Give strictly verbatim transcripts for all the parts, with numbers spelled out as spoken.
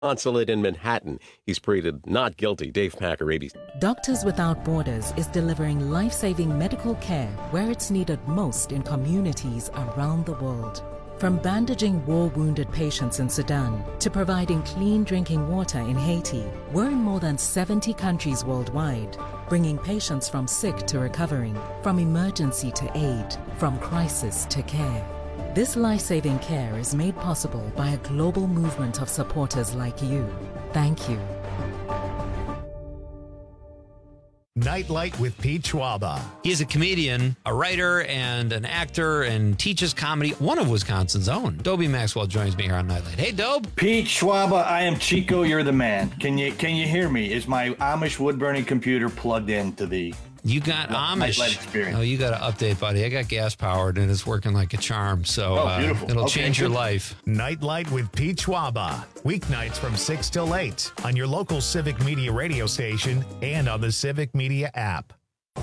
consulate in Manhattan. He's pleaded not guilty. Dave Packer, A B C. Doctors Without Borders is delivering life-saving medical care where it's needed most in communities around the world. From bandaging war-wounded patients in Sudan to providing clean drinking water in Haiti, we're in more than seventy countries worldwide, bringing patients from sick to recovering, from emergency to aid, from crisis to care. This life-saving care is made possible by a global movement of supporters like you. Thank you. Nightlight with Pete Schwaba. He is a comedian, a writer, and an actor, and teaches comedy. One of Wisconsin's own. Dobie Maxwell joins me here on Nightlight. Hey, Dobe. Pete Schwaba, I am Chico. You're the man. Can you can you hear me? Is my Amish wood burning computer plugged into the? You got Amish. Experience. Oh, you got to update, buddy. I got gas powered and it's working like a charm. So oh, uh, it'll okay, change good. your life. Nightlight with Pete Schwaba. Weeknights from six till eight on your local Civic Media radio station and on the Civic Media app.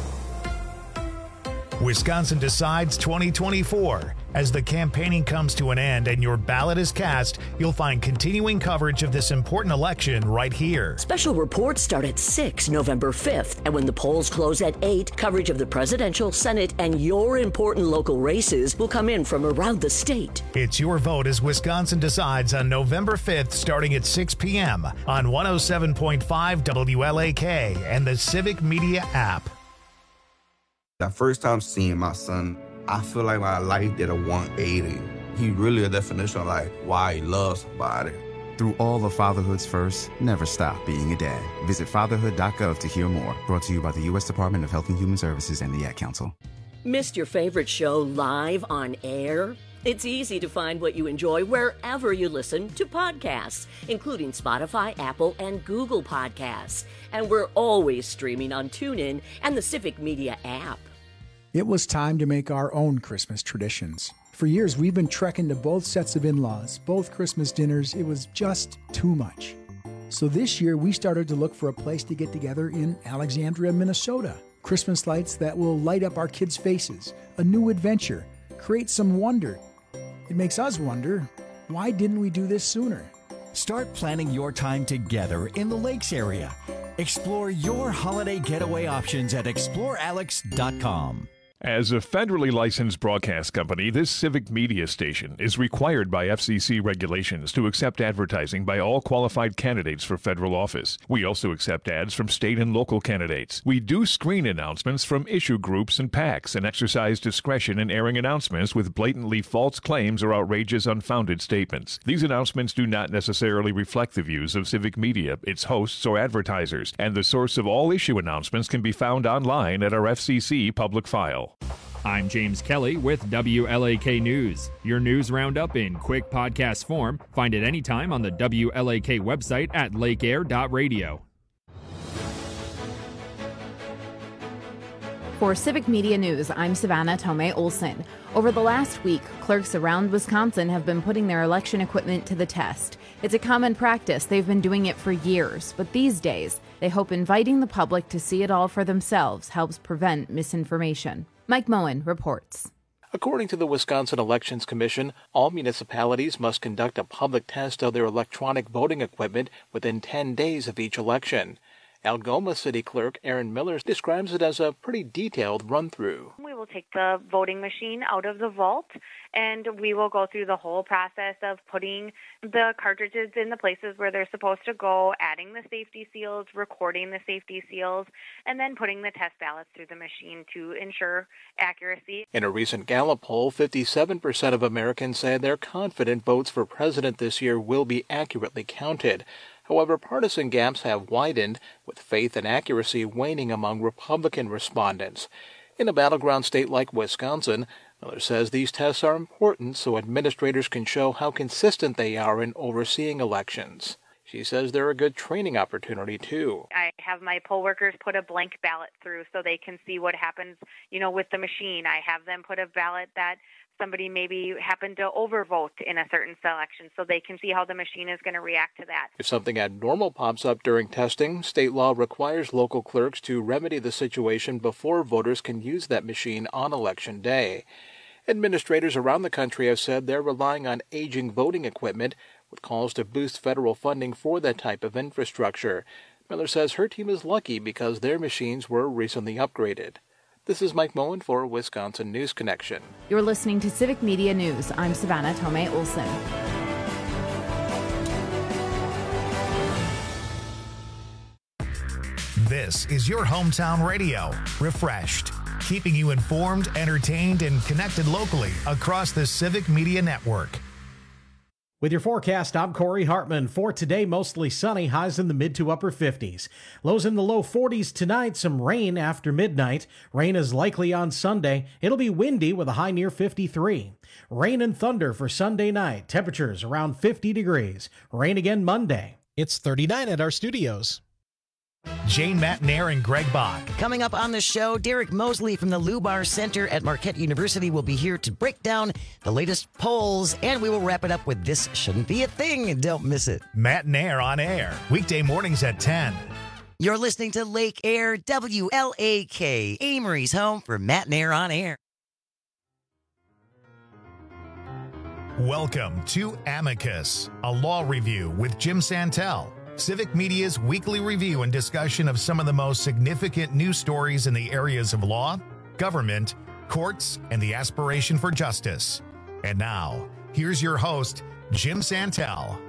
Wisconsin Decides twenty twenty-four. As the campaigning comes to an end and your ballot is cast, you'll find continuing coverage of this important election right here. Special reports start at six November fifth, and when the polls close at eight, coverage of the presidential, Senate, and your important local races will come in from around the state. It's your vote as Wisconsin Decides on November fifth, starting at six p.m. on one oh seven point five W L A K and the Civic Media app. The first time seeing my son, I feel like my life did a one eighty. He really a definition of like why he loves somebody. Through all of fatherhood's first, never stop being a dad. Visit fatherhood dot gov to hear more. Brought to you by the U S Department of Health and Human Services and the Ad Council. Missed your favorite show live on air? It's easy to find what you enjoy wherever you listen to podcasts, including Spotify, Apple, and Google Podcasts. And we're always streaming on TuneIn and the Civic Media app. It was time to make our own Christmas traditions. For years, we've been trekking to both sets of in-laws, both Christmas dinners. It was just too much. So this year, we started to look for a place to get together in Alexandria, Minnesota. Christmas lights that will light up our kids' faces, a new adventure, create some wonder. It makes us wonder, why didn't we do this sooner? Start planning your time together in the Lakes area. Explore your holiday getaway options at explore alex dot com. As a federally licensed broadcast company, this Civic Media station is required by F C C regulations to accept advertising by all qualified candidates for federal office. We also accept ads from state and local candidates. We do screen announcements from issue groups and PACs and exercise discretion in airing announcements with blatantly false claims or outrageous, unfounded statements. These announcements do not necessarily reflect the views of Civic Media, its hosts, or advertisers, and the source of all issue announcements can be found online at our F C C public file. I'm James Kelly with W L A K News. Your news roundup in quick podcast form. Find it anytime on the W L A K website at lake air dot radio. For Civic Media News, I'm Savannah Tomei Olson. Over the last week, clerks around Wisconsin have been putting their election equipment to the test. It's a common practice. They've been doing it for years. But these days, they hope inviting the public to see it all for themselves helps prevent misinformation. Mike Moen reports. According to the Wisconsin Elections Commission, all municipalities must conduct a public test of their electronic voting equipment within ten days of each election. Algoma City Clerk Aaron Miller describes it as a pretty detailed run-through. We will take the voting machine out of the vault, and we will go through the whole process of putting the cartridges in the places where they're supposed to go, adding the safety seals, recording the safety seals, and then putting the test ballots through the machine to ensure accuracy. In a recent Gallup poll, fifty-seven percent of Americans said they're confident votes for president this year will be accurately counted. However, partisan gaps have widened, with faith and accuracy waning among Republican respondents. In a battleground state like Wisconsin, Miller says these tests are important so administrators can show how consistent they are in overseeing elections. She says they're a good training opportunity, too. I have my poll workers put a blank ballot through so they can see what happens, you know, with the machine. I have them put a ballot that somebody maybe happened to overvote in a certain selection so they can see how the machine is going to react to that. If something abnormal pops up during testing, state law requires local clerks to remedy the situation before voters can use that machine on Election Day. Administrators around the country have said they're relying on aging voting equipment, with calls to boost federal funding for that type of infrastructure. Miller says her team is lucky because their machines were recently upgraded. This is Mike Moen for Wisconsin News Connection. You're listening to Civic Media News. I'm Savannah Tomei Olson. This is your hometown radio, Refreshed, keeping you informed, entertained, and connected locally across the Civic Media Network. With your forecast, I'm Corey Hartman. For today, mostly sunny, highs in the mid to upper fifties. Lows in the low forties tonight, some rain after midnight. Rain is likely on Sunday. It'll be windy with a high near fifty-three. Rain and thunder for Sunday night. Temperatures around fifty degrees. Rain again Monday. It's thirty-nine at our studios. Jane Matnair and Greg Bach. Coming up on the show, Derek Mosley from the Lubar Center at Marquette University will be here to break down the latest polls, and we will wrap it up with This Shouldn't Be a Thing. Don't miss it. Matnair on air, weekday mornings at ten. You're listening to Lake Air, W L A K, Amory's home for Matnair on air. Welcome to Amicus, a law review with Jim Santel. Civic Media's weekly review and discussion of some of the most significant news stories in the areas of law, government, courts, and the aspiration for justice. And now, here's your host, Jim Santel.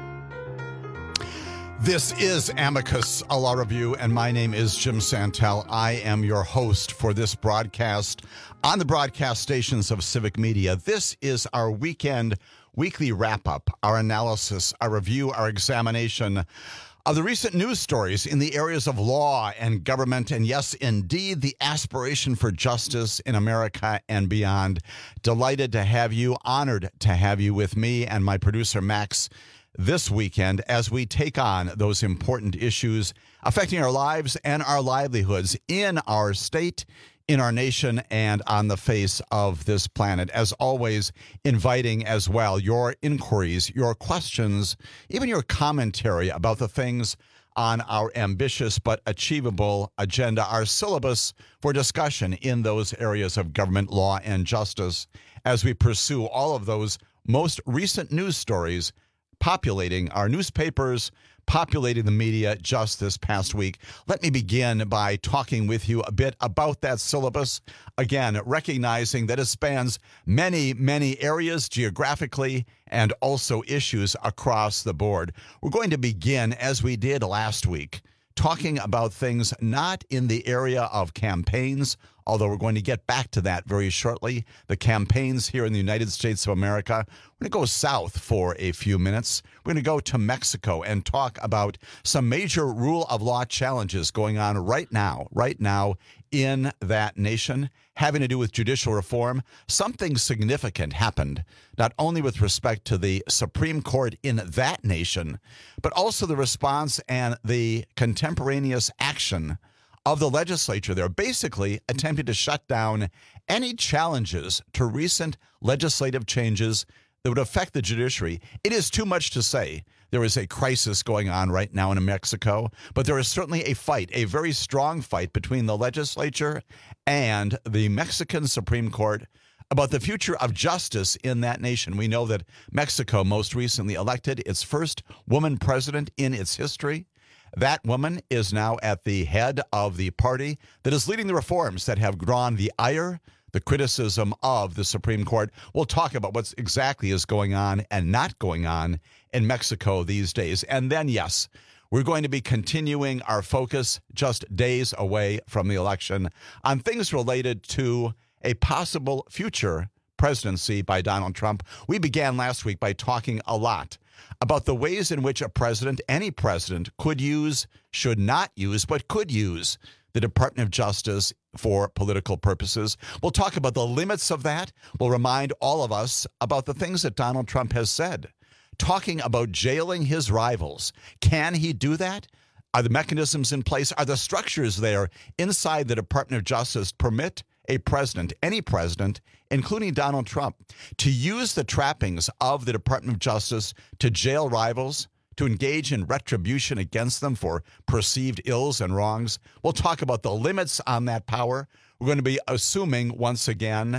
This is Amicus, a law review, and my name is Jim Santel. I am your host for this broadcast on the broadcast stations of Civic Media. This is our weekend weekly wrap-up, our analysis, our review, our examination of the recent news stories in the areas of law and government, and yes, indeed, the aspiration for justice in America and beyond. Delighted to have you, honored to have you with me and my producer, Max, this weekend as we take on those important issues affecting our lives and our livelihoods in our state, in our nation, and on the face of this planet. As always, inviting as well your inquiries, your questions, even your commentary about the things on our ambitious but achievable agenda, our syllabus for discussion in those areas of government, law, and justice as we pursue all of those most recent news stories populating our newspapers, populating the media just this past week. Let me begin by talking with you a bit about that syllabus. Again, recognizing that it spans many, many areas geographically and also issues across the board. We're going to begin, as we did last week, talking about things not in the area of campaigns, although we're going to get back to that very shortly. The campaigns here in the United States of America. We're going to go south for a few minutes. We're going to go to Mexico and talk about some major rule of law challenges going on right now, right now in that nation, having to do with judicial reform. Something significant happened, not only with respect to the Supreme Court in that nation, but also the response and the contemporaneous action of the legislature there, basically attempting to shut down any challenges to recent legislative changes that would affect the judiciary. It is too much to say there is a crisis going on right now in Mexico, but there is certainly a fight, a very strong fight between the legislature and the Mexican Supreme Court about the future of justice in that nation. We know that Mexico most recently elected its first woman president in its history. That woman is now at the head of the party that is leading the reforms that have drawn the ire, the criticism of the Supreme Court. We'll talk about what exactly is going on and not going on in Mexico these days. And then, yes, we're going to be continuing our focus just days away from the election on things related to a possible future presidency by Donald Trump. We began last week by talking a lot about the ways in which a president, any president, could use, should not use, but could use the Department of Justice for political purposes. We'll talk about the limits of that. We'll remind all of us about the things that Donald Trump has said, talking about jailing his rivals. Can he do that? Are the mechanisms in place? Are the structures there inside the Department of Justice permit a president, any president, including Donald Trump, to use the trappings of the Department of Justice to jail rivals, to engage in retribution against them for perceived ills and wrongs? We'll talk about the limits on that power. We're going to be assuming, once again,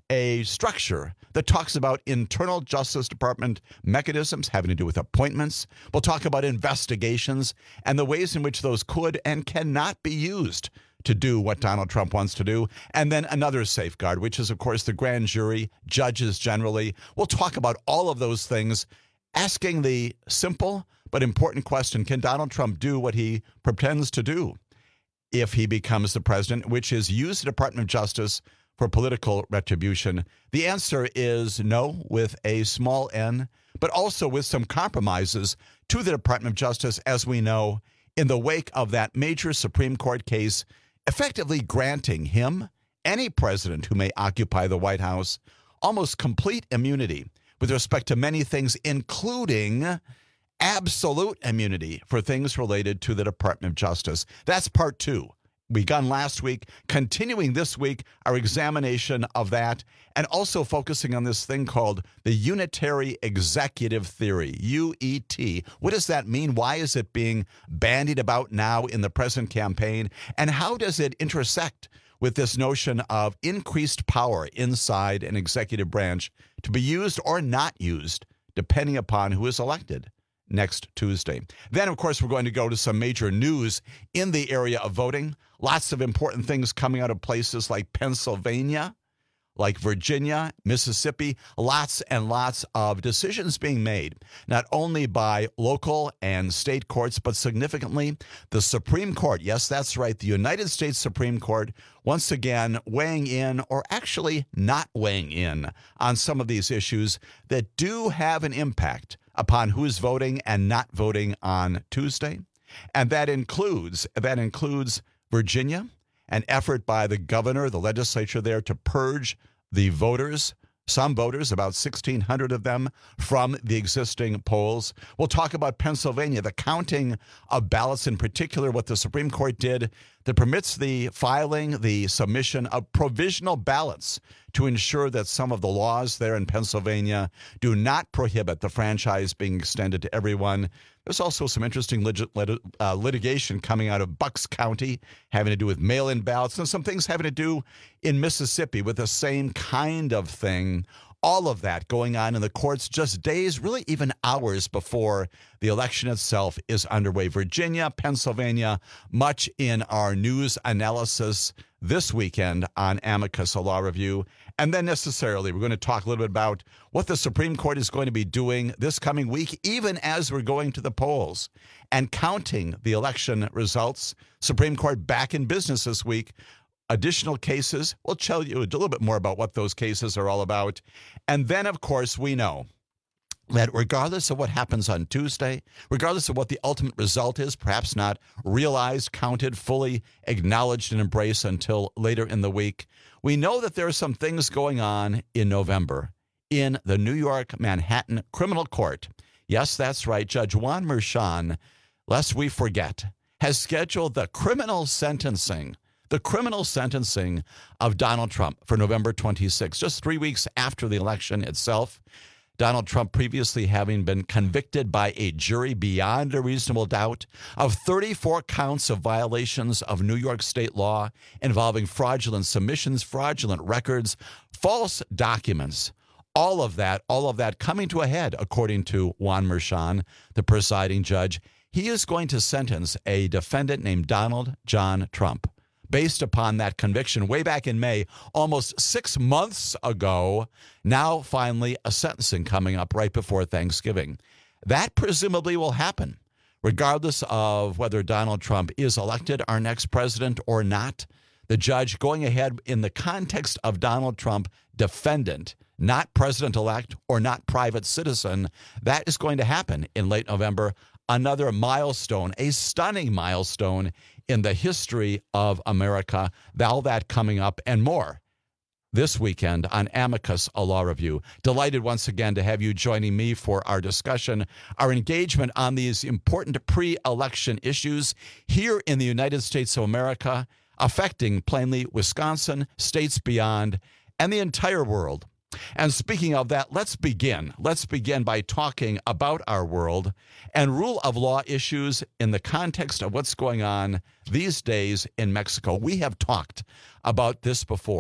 a structure that talks about internal Justice Department mechanisms having to do with appointments. We'll talk about investigations and the ways in which those could and cannot be used to do what Donald Trump wants to do. And then another safeguard, which is, of course, the grand jury, judges generally. We'll talk about all of those things, asking the simple but important question, can Donald Trump do what he pretends to do if he becomes the president, which is use the Department of Justice for political retribution? The answer is no, with a small n, but also with some compromises to the Department of Justice, as we know, in the wake of that major Supreme Court case effectively granting him, any president who may occupy the White House, almost complete immunity with respect to many things, including absolute immunity for things related to the Department of Justice. That's part two. Begun last week, continuing this week, our examination of that, and also focusing on this thing called the Unitary Executive Theory, U E T. What does that mean? Why is it being bandied about now in the present campaign? And how does it intersect with this notion of increased power inside an executive branch to be used or not used, depending upon who is elected next Tuesday? Then, of course, we're going to go to some major news in the area of voting. Lots of important things coming out of places like Pennsylvania, like Virginia, Mississippi. Lots and lots of decisions being made, not only by local and state courts, but significantly the Supreme Court. Yes, that's right. The United States Supreme Court once again weighing in, or actually not weighing in, on some of these issues that do have an impact upon who's voting and not voting on Tuesday. And that includes, that includes Virginia, an effort by the governor, the legislature there, to purge the voters, some voters, about sixteen hundred of them, from the existing polls. We'll talk about Pennsylvania, the counting of ballots, in particular what the Supreme Court did that permits the filing, the submission of provisional ballots to ensure that some of the laws there in Pennsylvania do not prohibit the franchise being extended to everyone. There's also some interesting lit- lit- uh, litigation coming out of Bucks County having to do with mail-in ballots, and some things having to do in Mississippi with the same kind of thing. All of that going on in the courts just days, really even hours before the election itself is underway. Virginia, Pennsylvania, much in our news analysis this weekend on Amicus, a law review. And then necessarily, we're going to talk a little bit about what the Supreme Court is going to be doing this coming week, even as we're going to the polls and counting the election results. Supreme Court back in business this week. Additional cases. We'll tell you a little bit more about what those cases are all about. And then, of course, we know that regardless of what happens on Tuesday, regardless of what the ultimate result is, perhaps not realized, counted, fully acknowledged, and embraced until later in the week, we know that there are some things going on in November in the New York Manhattan Criminal Court. Yes, that's right. Judge Juan Merchan, lest we forget, has scheduled the criminal sentencing The criminal sentencing of Donald Trump for November twenty-sixth, just three weeks after the election itself. Donald Trump previously having been convicted by a jury beyond a reasonable doubt of thirty-four counts of violations of New York state law involving fraudulent submissions, fraudulent records, false documents. All of that, all of that coming to a head, according to Juan Merchan, the presiding judge. He is going to sentence a defendant named Donald John Trump, based upon that conviction way back in May, almost six months ago. Now, finally, a sentencing coming up right before Thanksgiving. That presumably will happen, regardless of whether Donald Trump is elected our next president or not. The judge going ahead in the context of Donald Trump, defendant, not president-elect or not private citizen. That is going to happen in late November. Another milestone, a stunning milestone in the history of America. All that coming up and more this weekend on Amicus, a law review. Delighted once again to have you joining me for our discussion, our engagement on these important pre-election issues here in the United States of America, affecting plainly Wisconsin, states beyond, and the entire world. And speaking of that, let's begin. Let's begin by talking about our world and rule of law issues in the context of what's going on these days in Mexico. We have talked about this before.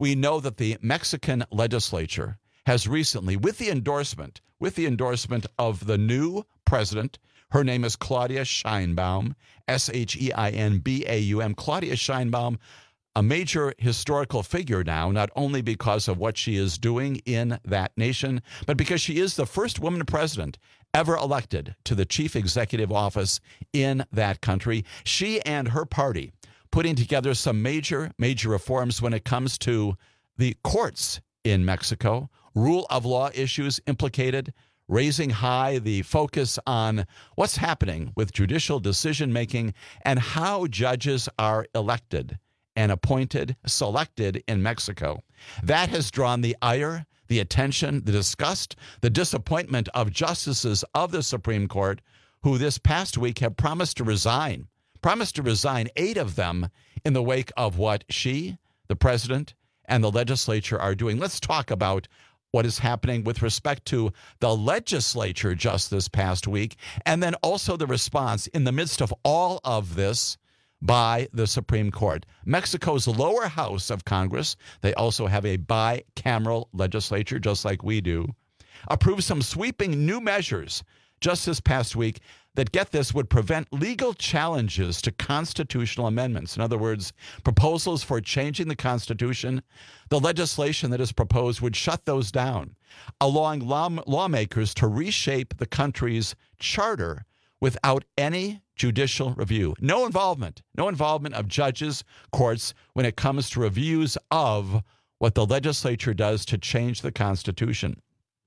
we know that the Mexican legislature has recently, with the endorsement, with the endorsement of the new president, her name is Claudia Sheinbaum, S H E I N B A U M, Claudia Sheinbaum, a major historical figure now, not only because of what she is doing in that nation, but because she is the first woman president ever elected to the chief executive office in that country. She and her party putting together some major, major reforms when it comes to the courts in Mexico, rule of law issues implicated, raising high the focus on what's happening with judicial decision-making and how judges are elected and appointed, selected in Mexico. That has drawn the ire, the attention, the disgust, the disappointment of justices of the Supreme Court who this past week have promised to resign, promised to resign, eight of them in the wake of what she, the president, and the legislature are doing. Let's talk about what is happening with respect to the legislature just this past week, and then also the response in the midst of all of this by the Supreme Court. Mexico's lower house of Congress, they also have a bicameral legislature, just like we do, approved some sweeping new measures just this past week that, get this, would prevent legal challenges to constitutional amendments. In other words, proposals for changing the Constitution, the legislation that is proposed would shut those down, allowing law- lawmakers to reshape the country's charter without any judicial review. No involvement, no involvement of judges, courts, when it comes to reviews of what the legislature does to change the Constitution.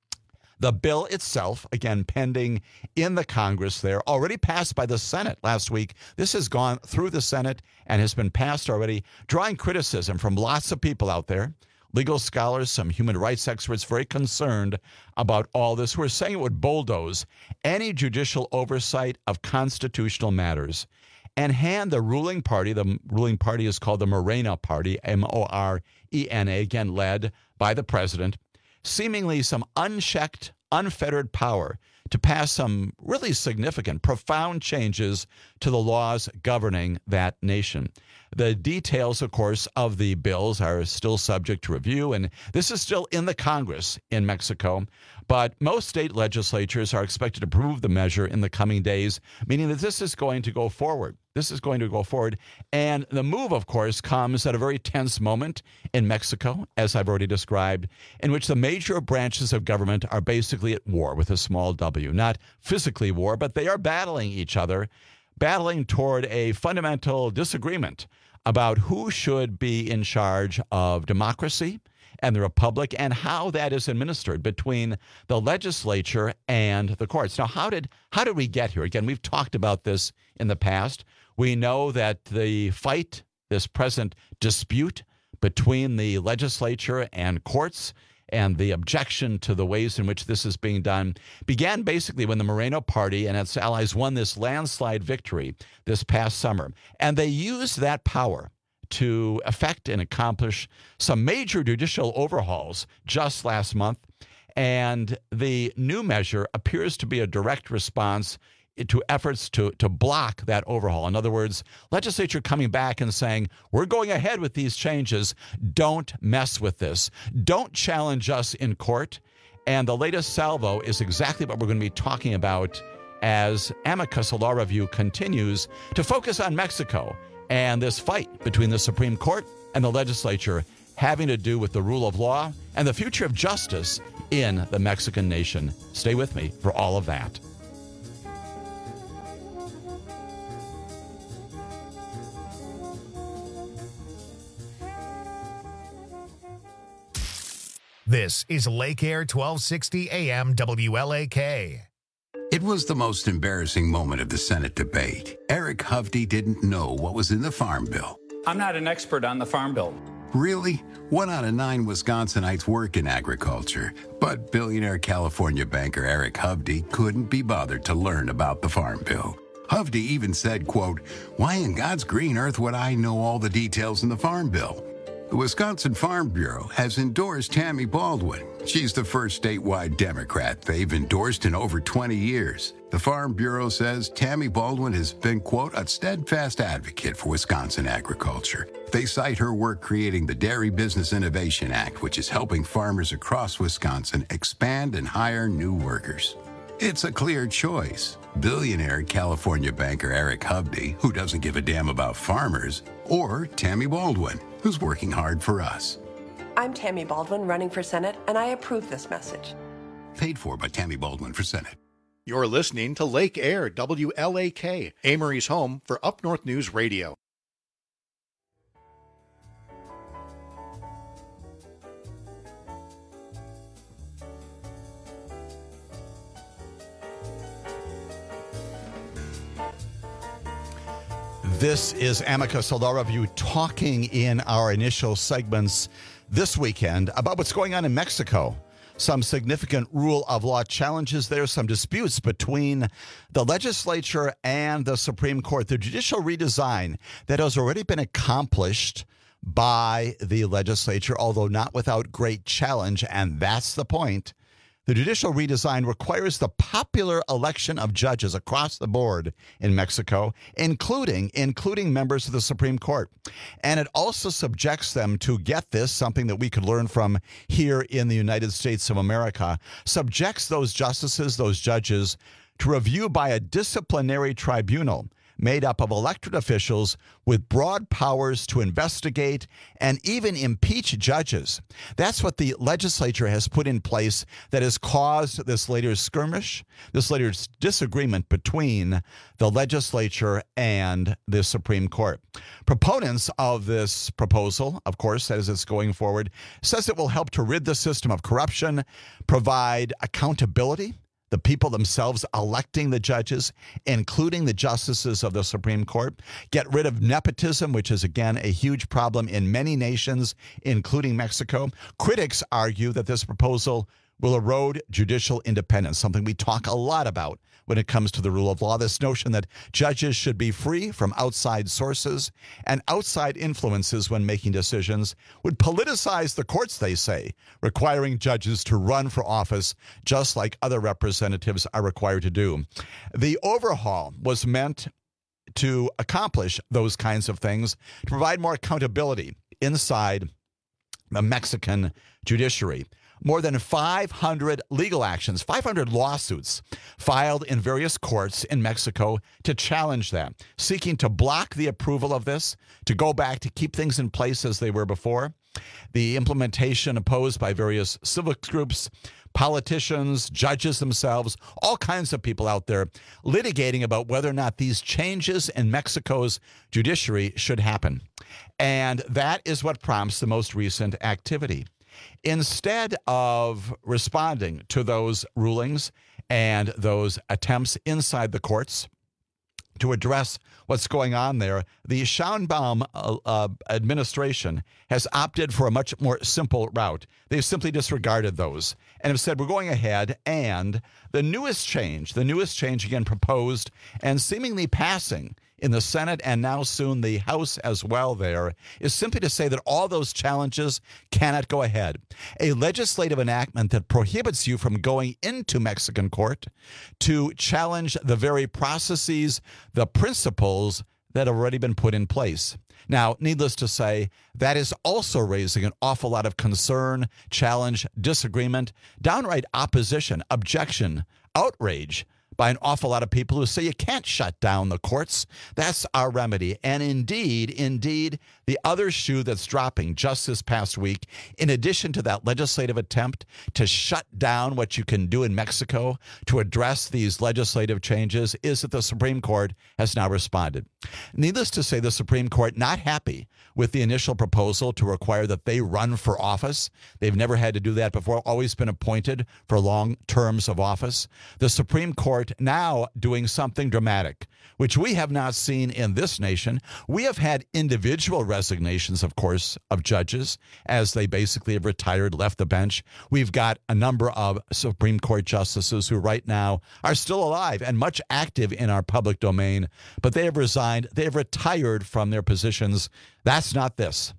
The bill itself, again, pending in the Congress there, already passed by the Senate last week. This has gone through the Senate and has been passed already, drawing criticism from lots of people out there, legal scholars, some human rights experts, very concerned about all this, who are saying it would bulldoze any judicial oversight of constitutional matters and hand the ruling party, the ruling party is called the Morena Party, M O R E N A, again led by the president, seemingly some unchecked, unfettered power to pass some really significant, profound changes to the laws governing that nation. The details, of course, of the bills are still subject to review, and this is still in the Congress in Mexico. But most state legislatures are expected to approve the measure in the coming days, meaning that this is going to go forward. This is going to go forward. And the move, of course, comes at a very tense moment in Mexico, as I've already described, in which the major branches of government are basically at war with a small w. Not physically war, but they are battling each other, battling toward a fundamental disagreement about who should be in charge of democracy and the republic and how that is administered between the legislature and the courts. Now, how did how did we get here? Again, we've talked about this in the past. We know that the fight, this present dispute between the legislature and courts and the objection to the ways in which this is being done began basically when the Moreno Party and its allies won this landslide victory this past summer. And they used that power to effect and accomplish some major judicial overhauls just last month. And the new measure appears to be a direct response to efforts to, to block that overhaul. In other words, legislature coming back and saying, we're going ahead with these changes. Don't mess with this. Don't challenge us in court. And the latest salvo is exactly what we're going to be talking about as Amicus, a law review, continues to focus on Mexico and this fight between the Supreme Court and the legislature having to do with the rule of law and the future of justice in the Mexican nation. Stay with me for all of that. This is Lake Air twelve sixty A M W L A K. It was the most embarrassing moment of the Senate debate. Eric Hovde didn't know what was in the Farm Bill. I'm not an expert on the Farm Bill. Really? One out of nine Wisconsinites work in agriculture, but billionaire California banker Eric Hovde couldn't be bothered to learn about the Farm Bill. Hovde even said, quote, "Why in God's green earth would I know all the details in the Farm Bill?" The Wisconsin Farm Bureau has endorsed Tammy Baldwin, She's the first statewide Democrat they've endorsed in over twenty years. The Farm Bureau says Tammy Baldwin has been, quote, a steadfast advocate for Wisconsin agriculture. They cite her work creating the Dairy Business Innovation Act, which is helping farmers across Wisconsin expand and hire new workers. It's a clear choice. Billionaire California banker Eric Hovde, who doesn't give a damn about farmers, or Tammy Baldwin, who's working hard for us. I'm Tammy Baldwin, running for Senate, and I approve this message. Paid for by Tammy Baldwin for Senate. You're listening to Lake Air, W L A K, Amory's home for Up North News Radio. This is Amicus, a law review, talking in our initial segments this weekend about what's going on in Mexico. Some significant rule of law challenges there, some disputes between the legislature and the Supreme Court. The judicial redesign that has already been accomplished by the legislature, although not without great challenge, and that's the point. The judicial redesign requires the popular election of judges across the board in Mexico, including including members of the Supreme Court. And it also subjects them to, get this, something that we could learn from here in the United States of America, subjects those justices, those judges, to review by a disciplinary tribunal made up of elected officials with broad powers to investigate and even impeach judges. That's what the legislature has put in place that has caused this latest skirmish, this latest disagreement between the legislature and the Supreme Court. Proponents of this proposal, of course, as it's going forward, says it will help to rid the system of corruption, provide accountability, the people themselves electing the judges, including the justices of the Supreme Court, get rid of nepotism, which is, again, a huge problem in many nations, including Mexico. Critics argue that this proposal will erode judicial independence, something we talk a lot about when it comes to the rule of law, this notion that judges should be free from outside sources and outside influences when making decisions, would politicize the courts, they say, requiring judges to run for office just like other representatives are required to do. The overhaul was meant to accomplish those kinds of things, to provide more accountability inside the Mexican judiciary. More than five hundred legal actions, five hundred lawsuits filed in various courts in Mexico to challenge that, seeking to block the approval of this, to go back to keep things in place as they were before. The implementation opposed by various civic groups, politicians, judges themselves, all kinds of people out there litigating about whether or not these changes in Mexico's judiciary should happen. And that is what prompts the most recent activity. Instead of responding to those rulings and those attempts inside the courts to address what's going on there, the Sheinbaum uh, uh, administration has opted for a much more simple route. They've simply disregarded those and have said, we're going ahead, and the newest change, the newest change again proposed and seemingly passing in the Senate and now soon the House as well there, is simply to say that all those challenges cannot go ahead. A legislative enactment that prohibits you from going into Mexican court to challenge the very processes, the principles that have already been put in place. Now, needless to say, that is also raising an awful lot of concern, challenge, disagreement, downright opposition, objection, outrage by an awful lot of people who say you can't shut down the courts. That's our remedy. And indeed, indeed, the other shoe that's dropping just this past week, in addition to that legislative attempt to shut down what you can do in Mexico to address these legislative changes, is that the Supreme Court has now responded. Needless to say, the Supreme Court not happy with the initial proposal to require that they run for office. They've never had to do that before, always been appointed for long terms of office. The Supreme Court now doing something dramatic, which we have not seen in this nation. We have had individual resignations, of course, of judges as they basically have retired, left the bench. We've got a number of Supreme Court justices who right now are still alive and much active in our public domain, but they have resigned. They have retired from their positions. That's not this.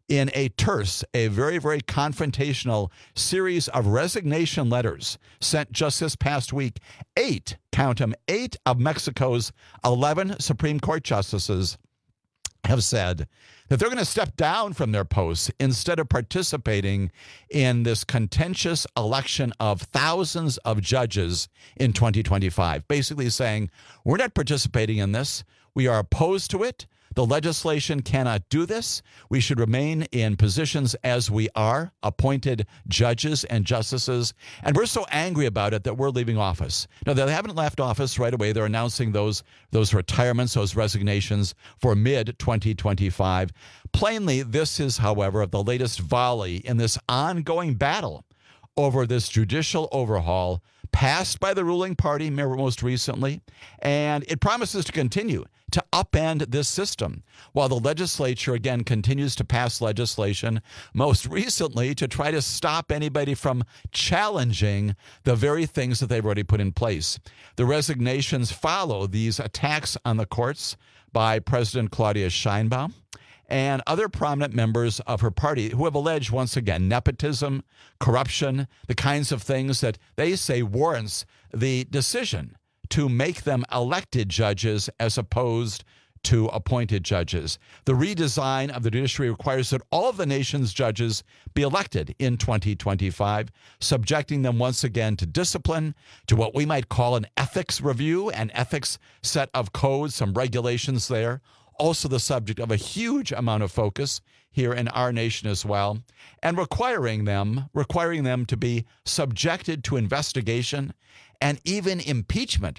in a terse, a very, very confrontational series of resignation letters sent just this past week. Eight, count them, eight of Mexico's eleven Supreme Court justices have said that they're going to step down from their posts instead of participating in this contentious election of thousands of judges in twenty twenty-five, basically saying, we're not participating in this. We are opposed to it. The legislation cannot do this. We should remain in positions as we are, appointed judges and justices. And we're so angry about it that we're leaving office. Now, they haven't left office right away. They're announcing those, those retirements, those resignations for mid twenty twenty-five. Plainly, this is, however, the latest volley in this ongoing battle over this judicial overhaul passed by the ruling party most recently, and it promises to continue to upend this system while the legislature, again, continues to pass legislation, most recently to try to stop anybody from challenging the very things that they've already put in place. The resignations follow these attacks on the courts by President Claudia Sheinbaum and other prominent members of her party who have alleged, once again, nepotism, corruption, the kinds of things that they say warrants the decision to make them elected judges as opposed to appointed judges. The redesign of the judiciary requires that all of the nation's judges be elected in twenty twenty-five, subjecting them once again to discipline, to what we might call an ethics review, an ethics set of codes, some regulations there. Also the subject of a huge amount of focus here in our nation as well, and requiring them, requiring them to be subjected to investigation and even impeachment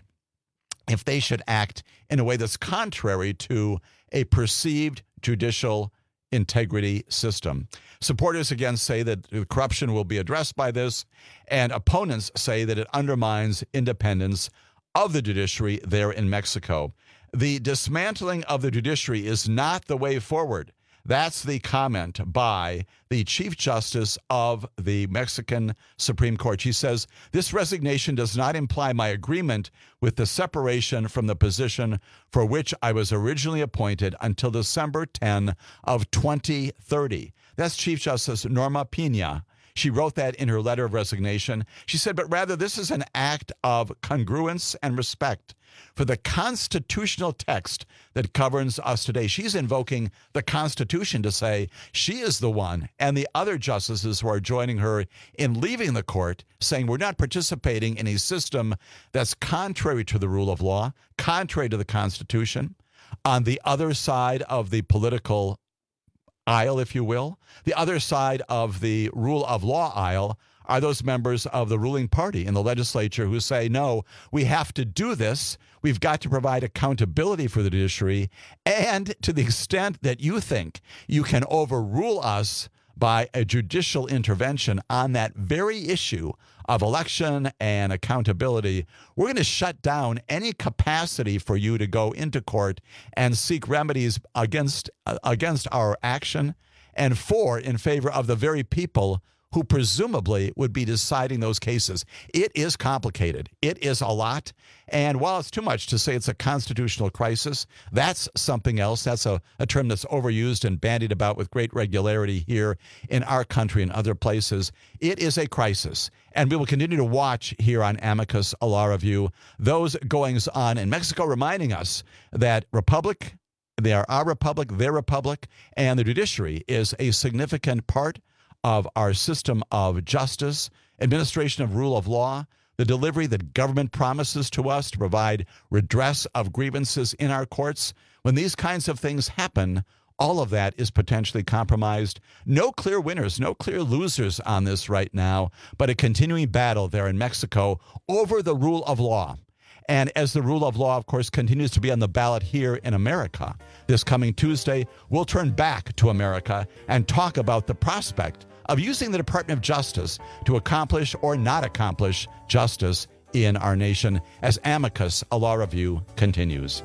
if they should act in a way that's contrary to a perceived judicial integrity system. Supporters again say that the corruption will be addressed by this, and opponents say that it undermines independence of the judiciary there in Mexico. The dismantling of the judiciary is not the way forward. That's the comment by the Chief Justice of the Mexican Supreme Court. She says, this resignation does not imply my agreement with the separation from the position for which I was originally appointed until December tenth of twenty thirty. That's Chief Justice Norma Pena. She wrote that in her letter of resignation. She said, but rather this is an act of congruence and respect for the constitutional text that governs us today. She's invoking the Constitution to say she is the one, and the other justices who are joining her in leaving the court, saying we're not participating in a system that's contrary to the rule of law, contrary to the Constitution. On the other side of the political aisle, if you will, the other side of the rule of law aisle are those members of the ruling party in the legislature who say, no, we have to do this. We've got to provide accountability for the judiciary. And to the extent that you think you can overrule us by a judicial intervention on that very issue of election and accountability, we're going to shut down any capacity for you to go into court and seek remedies against, uh, against our action and for in favor of the very people who presumably would be deciding those cases. It is complicated. It is a lot. And while it's too much to say it's a constitutional crisis, that's something else. That's a, a term that's overused and bandied about with great regularity here in our country and other places. It is a crisis. And we will continue to watch here on Amicus Law Review those goings on in Mexico, reminding us that Republic, they are our republic, their republic, and the judiciary is a significant part of our system of justice, administration of rule of law, the delivery that government promises to us to provide redress of grievances in our courts. When these kinds of things happen, all of that is potentially compromised. No clear winners, no clear losers on this right now, but a continuing battle there in Mexico over the rule of law. And as the rule of law, of course, continues to be on the ballot here in America, this coming Tuesday, we'll turn back to America and talk about the prospect of using the Department of Justice to accomplish or not accomplish justice in our nation as Amicus, a law review, continues.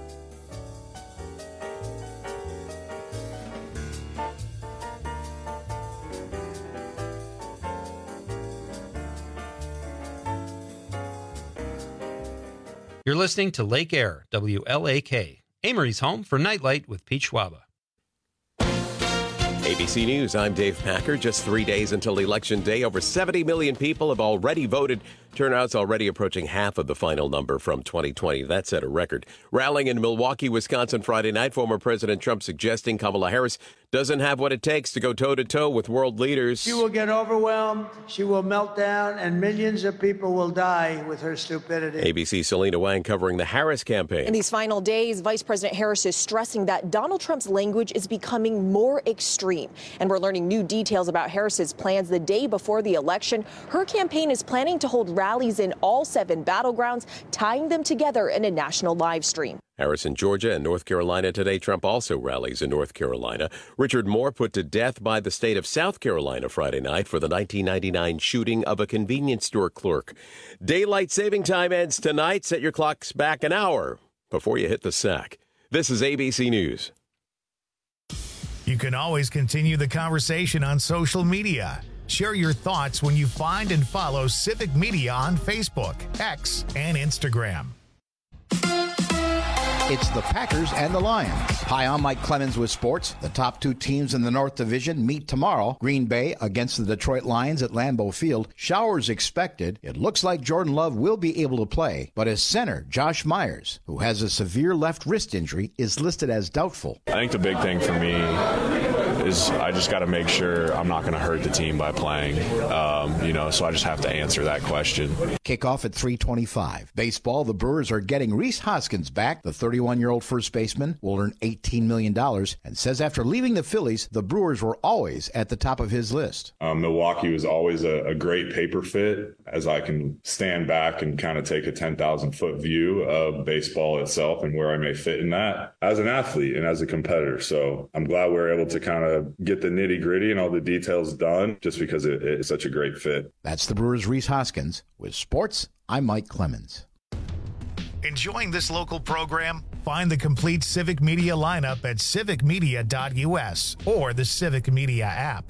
You're listening to Lake Air, W L A K, Amory's home for Nightlight with Pete Schwaba. A B C News, I'm Dave Packer. Just three days until Election Day, over seventy million people have already voted. Turnout's already approaching half of the final number from twenty twenty. That set a record. Rallying in Milwaukee, Wisconsin Friday night, former President Trump suggesting Kamala Harris doesn't have what it takes to go toe-to-toe with world leaders. She will get overwhelmed, she will melt down, and millions of people will die with her stupidity. A B C's Selena Wang covering the Harris campaign. In these final days, Vice President Harris is stressing that Donald Trump's language is becoming more extreme. And we're learning new details about Harris's plans the day before the election. Her campaign is planning to hold rallies in all seven battlegrounds, tying them together in a national live stream. Harris in Georgia and North Carolina today. Trump also rallies in North Carolina. Richard Moore put to death by the state of South Carolina Friday night for the nineteen ninety-nine shooting of a convenience store clerk. Daylight saving time ends tonight. Set your clocks back an hour before you hit the sack. This is A B C News. You can always continue the conversation on social media. Share your thoughts when you find and follow Civic Media on Facebook, X, and Instagram. It's the Packers and the Lions. Hi, I'm Mike Clemens with sports. The top two teams in the North Division meet tomorrow. Green Bay against the Detroit Lions at Lambeau Field. Showers expected. It looks like Jordan Love will be able to play, but his center, Josh Myers, who has a severe left wrist injury, is listed as doubtful. I think the big thing for me is I just got to make sure I'm not going to hurt the team by playing, um, you know, so I just have to answer that question. Kickoff at three twenty-five. Baseball, the Brewers are getting Rhys Hoskins back. The thirty-one-year-old first baseman will earn eighteen million dollars and says after leaving the Phillies, the Brewers were always at the top of his list. Um, Milwaukee was always a, a great paper fit, as I can stand back and kind of take a ten thousand foot view of baseball itself and where I may fit in that as an athlete and as a competitor. So I'm glad we're able to kind of get the nitty gritty and all the details done just because it, it's such a great fit. That's the Brewers' Rhys Hoskins. With sports, I'm Mike Clemens. Enjoying this local program? Find the complete Civic Media lineup at civic media dot u s or the Civic Media app.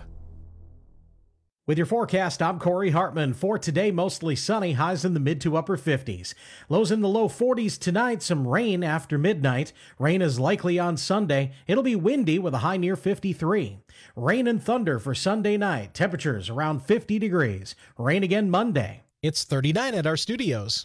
With your forecast, I'm Corey Hartman. For today, mostly sunny, highs in the mid to upper fifties. Lows in the low forties tonight, some rain after midnight. Rain is likely on Sunday. It'll be windy with a high near fifty-three. Rain and thunder for Sunday night. Temperatures around fifty degrees. Rain again Monday. It's thirty-nine at our studios.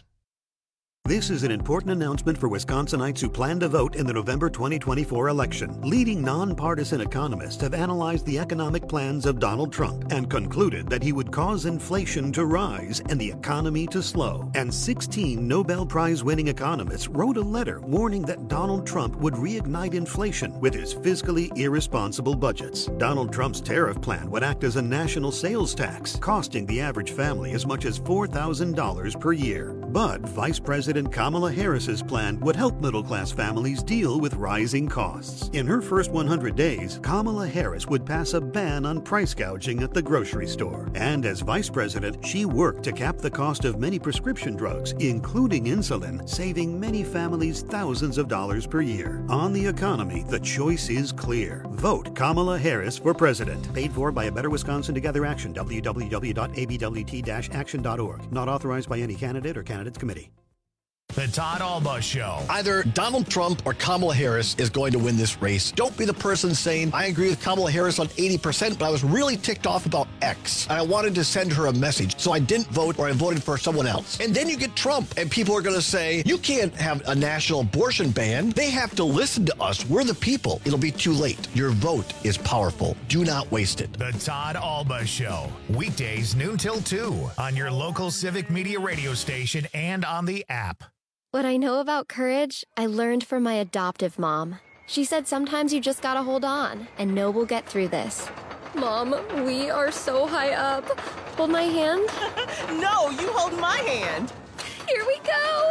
This is an important announcement for Wisconsinites who plan to vote in the November twenty twenty-four election. Leading nonpartisan economists have analyzed the economic plans of Donald Trump and concluded that he would cause inflation to rise and the economy to slow. And sixteen Nobel Prize-winning economists wrote a letter warning that Donald Trump would reignite inflation with his fiscally irresponsible budgets. Donald Trump's tariff plan would act as a national sales tax, costing the average family as much as four thousand dollars per year. But Vice President Kamala Harris's plan would help middle-class families deal with rising costs. In her first one hundred days, Kamala Harris would pass a ban on price gouging at the grocery store. And as vice president, she worked to cap the cost of many prescription drugs, including insulin, saving many families thousands of dollars per year. On the economy, the choice is clear. Vote Kamala Harris for president. Paid for by A Better Wisconsin Together Action, w w w dot a b w t dash action dot org. Not authorized by any candidate or candidates committee. The Todd Alba Show. Either Donald Trump or Kamala Harris is going to win this race. Don't be the person saying, I agree with Kamala Harris on eighty percent, but I was really ticked off about X. And I wanted to send her a message, so I didn't vote or I voted for someone else. And then you get Trump, and people are going to say, you can't have a national abortion ban. They have to listen to us. We're the people. It'll be too late. Your vote is powerful. Do not waste it. The Todd Alba Show. Weekdays noon till two on your local Civic Media radio station and on the app. What I know about courage, I learned from my adoptive mom. She said sometimes you just gotta hold on and know we'll get through this. Mom, we are so high up. Hold my hand. No, you hold my hand. Here we go.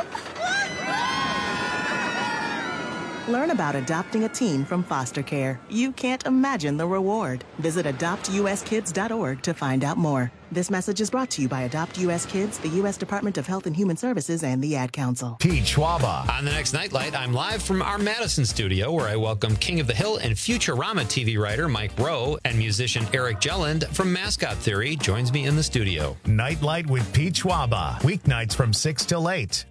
Learn about adopting a teen from foster care. You can't imagine the reward. Visit adopt u s kids dot org to find out more. This message is brought to you by Adopt U S Kids, the U S Department of Health and Human Services, and the Ad Council. Pete Schwaba. On the next Nightlight, I'm live from our Madison studio where I welcome King of the Hill and Futurama T V writer Mike Rowe and musician Eric Jelland from Mascot Theory joins me in the studio. Nightlight with Pete Schwaba. Weeknights from six till eight.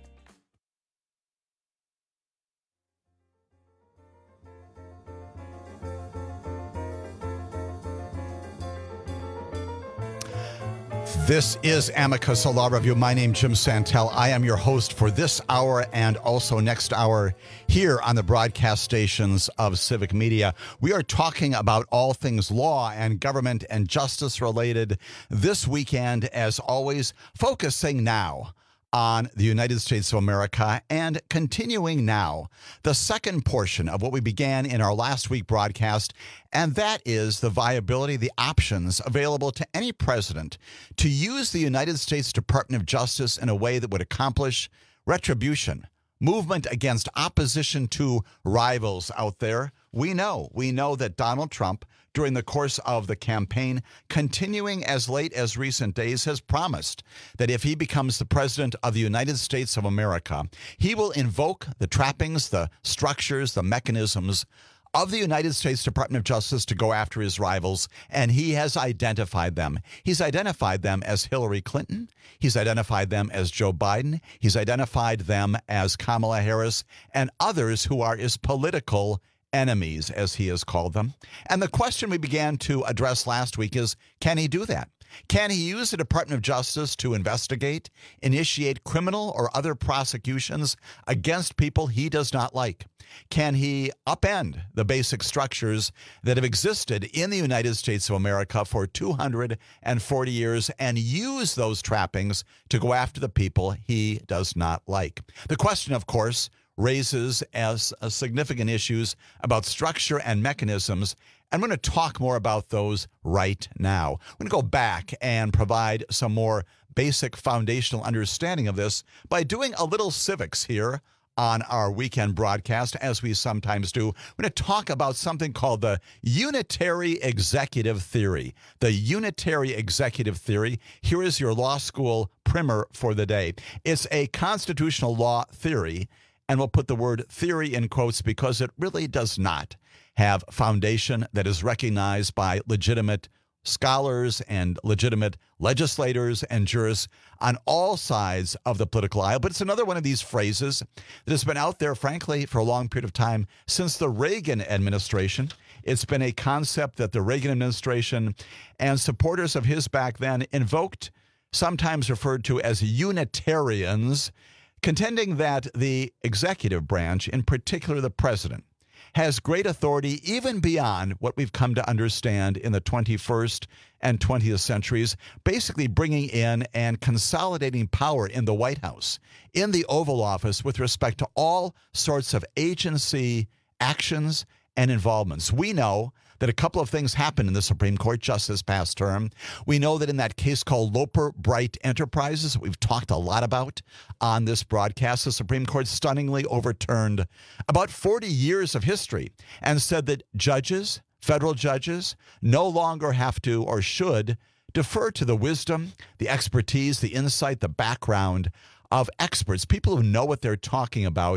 This is Amicus, a law review. My name is Jim Santel. I am your host for this hour and also next hour here on the broadcast stations of Civic Media. We are talking about all things law and government and justice related this weekend, as always, focusing now on the United States of America and continuing now the second portion of what we began in our last week broadcast, and that is the viability, the options available to any president to use the United States Department of Justice in a way that would accomplish retribution, movement against opposition to rivals out there. We know, we know that Donald Trump, during the course of the campaign, continuing as late as recent days, has promised that if he becomes the president of the United States of America, he will invoke the trappings, the structures, the mechanisms of the United States Department of Justice to go after his rivals, and he has identified them. He's identified them as Hillary Clinton. He's identified them as Joe Biden. He's identified them as Kamala Harris and others who are his political enemies, as he has called them. And the question we began to address last week is, can he do that? Can he use the Department of Justice to investigate, initiate criminal or other prosecutions against people he does not like? Can he upend the basic structures that have existed in the United States of America for two hundred forty years and use those trappings to go after the people he does not like? The question, of course, raises as uh, significant issues about structure and mechanisms. I'm going to talk more about those right now. I'm going to go back and provide some more basic foundational understanding of this by doing a little civics here on our weekend broadcast, as we sometimes do. We're going to talk about something called the Unitary Executive Theory. The Unitary Executive Theory. Here is your law school primer for the day. It's a constitutional law theory, and we'll put the word theory in quotes because it really does not have foundation that is recognized by legitimate scholars and legitimate legislators and jurists on all sides of the political aisle. But it's another one of these phrases that has been out there, frankly, for a long period of time since the Reagan administration. It's been a concept that the Reagan administration and supporters of his back then invoked, sometimes referred to as Unitarians, contending that the executive branch, in particular the president, has great authority even beyond what we've come to understand in the twenty-first and twentieth centuries, basically bringing in and consolidating power in the White House, in the Oval Office, with respect to all sorts of agency actions and involvements. We know that a couple of things happened in the Supreme Court just this past term. We know that in that case called Loper Bright Enterprises, that we've talked a lot about on this broadcast, the Supreme Court stunningly overturned about forty years of history and said that judges, federal judges, no longer have to or should defer to the wisdom, the expertise, the insight, the background of experts, people who know what they're talking about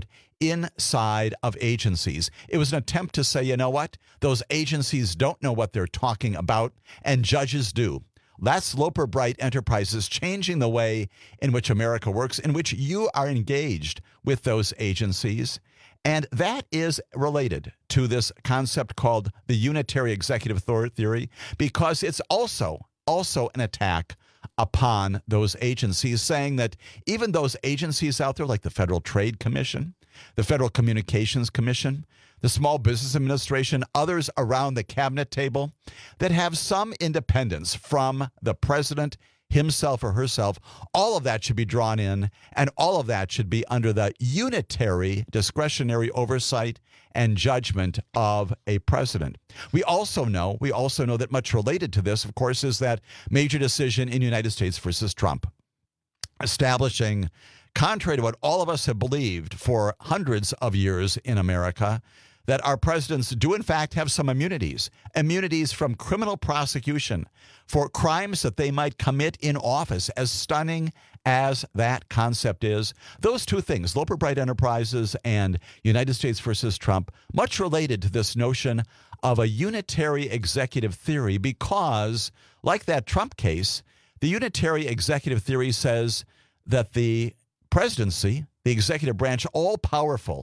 inside of agencies. It was an attempt to say, you know what? Those agencies don't know what they're talking about, and judges do. That's Loper Bright Enterprises, changing the way in which America works, in which you are engaged with those agencies. And that is related to this concept called the Unitary Executive Theory, because it's also, also an attack upon those agencies, saying that even those agencies out there like the Federal Trade Commission, the Federal Communications Commission, the Small Business Administration, others around the cabinet table that have some independence from the president himself or herself, all of that should be drawn in, and all of that should be under the unitary discretionary oversight and judgment of a president. We also know, we also know that much related to this, of course, is that major decision in United States versus Trump, establishing, contrary to what all of us have believed for hundreds of years in America, that our presidents do in fact have some immunities, immunities from criminal prosecution for crimes that they might commit in office, as stunning as that concept is. Those two things, Loper Bright Enterprises and United States versus Trump, much related to this notion of a unitary executive theory, because, like that Trump case, the unitary executive theory says that the presidency, the executive branch, all-powerful,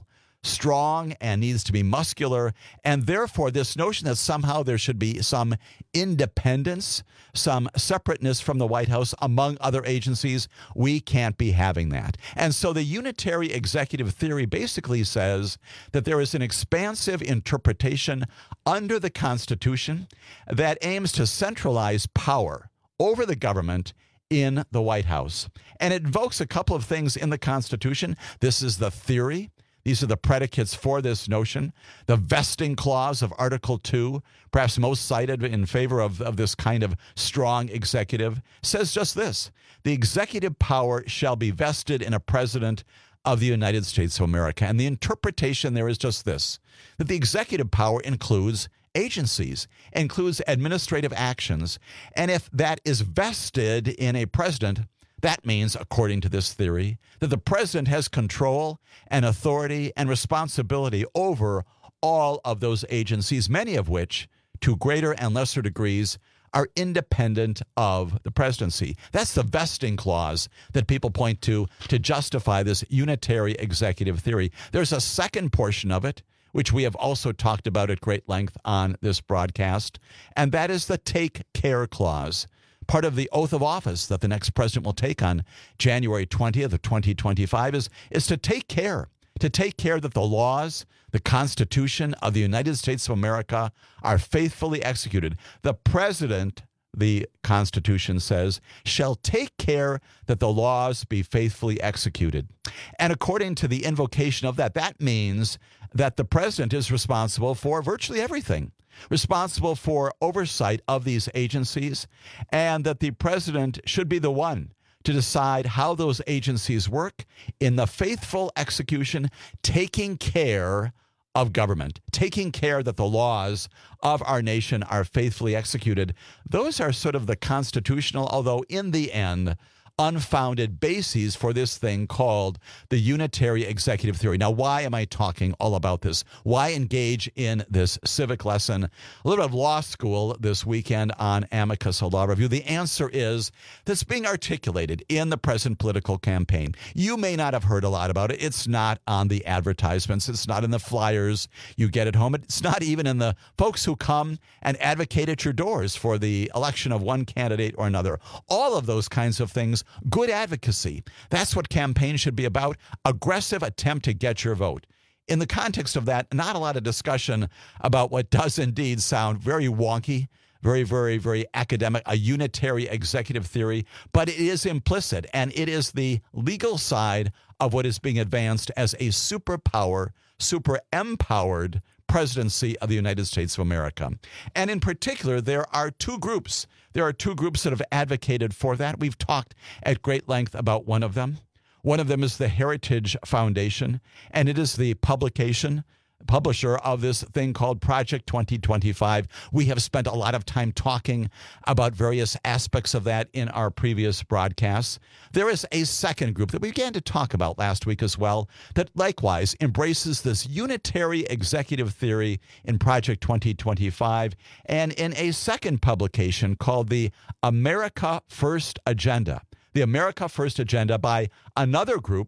strong and needs to be muscular. And therefore, this notion that somehow there should be some independence, some separateness from the White House among other agencies, we can't be having that. And so the unitary executive theory basically says that there is an expansive interpretation under the Constitution that aims to centralize power over the government in the White House. And it invokes a couple of things in the Constitution. This is the theory. These are the predicates for this notion. The vesting clause of Article two, perhaps most cited in favor of, of this kind of strong executive, says just this: the executive power shall be vested in a president of the United States of America. And the interpretation there is just this, that the executive power includes agencies, includes administrative actions. And if that is vested in a president, that means, according to this theory, that the president has control and authority and responsibility over all of those agencies, many of which, to greater and lesser degrees, are independent of the presidency. That's the vesting clause that people point to to justify this unitary executive theory. There's a second portion of it, which we have also talked about at great length on this broadcast, and that is the take care clause. Part of the oath of office that the next president will take on January twentieth of twenty twenty-five is, is to take care, to take care that the laws, the Constitution of the United States of America are faithfully executed. The president, the Constitution says, shall take care that the laws be faithfully executed. And according to the invocation of that, that means that the president is responsible for virtually everything, responsible for oversight of these agencies, and that the president should be the one to decide how those agencies work in the faithful execution, taking care of government, taking care that the laws of our nation are faithfully executed. Those are sort of the constitutional, although in the end, unfounded bases for this thing called the unitary executive theory. Now, why am I talking all about this? Why engage in this civic lesson? A little bit of law school this weekend on Amicus, a law review. The answer is that's being articulated in the present political campaign. You may not have heard a lot about it. It's not on the advertisements. It's not in the flyers you get at home. It's not even in the folks who come and advocate at your doors for the election of one candidate or another. All of those kinds of things. Good advocacy. That's what campaigns should be about. Aggressive attempt to get your vote. In the context of that, not a lot of discussion about what does indeed sound very wonky, very, very, very academic, a unitary executive theory, but it is implicit, and it is the legal side of what is being advanced as a superpower, super empowered presidency of the United States of America. And in particular, there are two groups. There are two groups that have advocated for that. We've talked at great length about one of them. One of them is the Heritage Foundation, and it is the publication, publisher of this thing called Project twenty twenty-five. We have spent a lot of time talking about various aspects of that in our previous broadcasts. There is a second group that we began to talk about last week as well that likewise embraces this unitary executive theory in Project twenty twenty-five and in a second publication called the America First Agenda. The America First Agenda by another group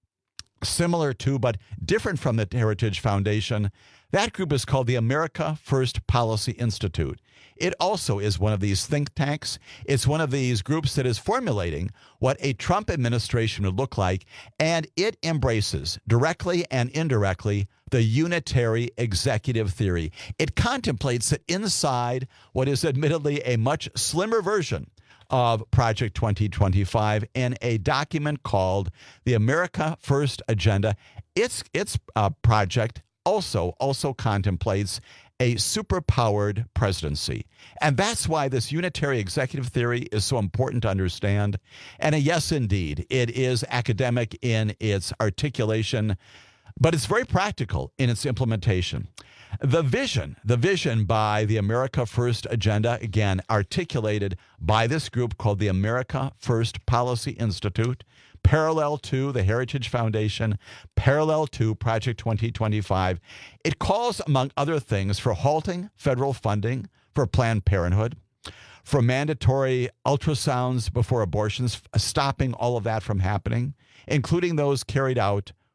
similar to but different from the Heritage Foundation. That group is called the America First Policy Institute. It also is one of these think tanks. It's one of these groups that is formulating what a Trump administration would look like, and it embraces directly and indirectly the unitary executive theory. It contemplates that inside what is admittedly a much slimmer version of Project twenty twenty-five in a document called the America First Agenda. Its its uh, project also also contemplates a superpowered presidency. And that's why this unitary executive theory is so important to understand. And a yes, indeed, it is academic in its articulation, but it's very practical in its implementation. The vision, the vision by the America First Agenda, again, articulated by this group called the America First Policy Institute, parallel to the Heritage Foundation, parallel to Project twenty twenty-five. It calls, among other things, for halting federal funding for Planned Parenthood, for mandatory ultrasounds before abortions, stopping all of that from happening, including those carried out